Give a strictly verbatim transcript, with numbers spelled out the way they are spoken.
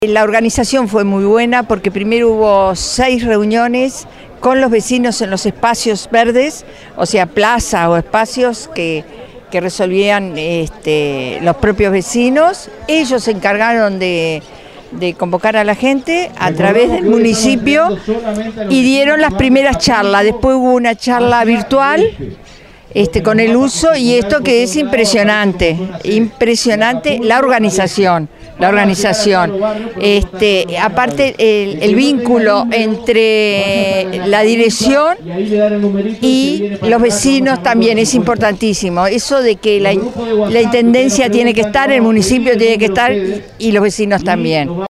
La organización fue muy buena porque primero hubo seis reuniones con los vecinos en los espacios verdes, o sea, plaza o espacios que, que resolvían este, los propios vecinos. Ellos se encargaron de, de convocar a la gente a través del municipio y dieron las primeras charlas. Después hubo una charla virtual Este, con el uso y esto que es impresionante, impresionante la organización, la organización. Este, aparte el, el vínculo entre la dirección y los vecinos también es importantísimo. Eso de que la, la intendencia tiene que estar, el municipio tiene que estar y los vecinos también.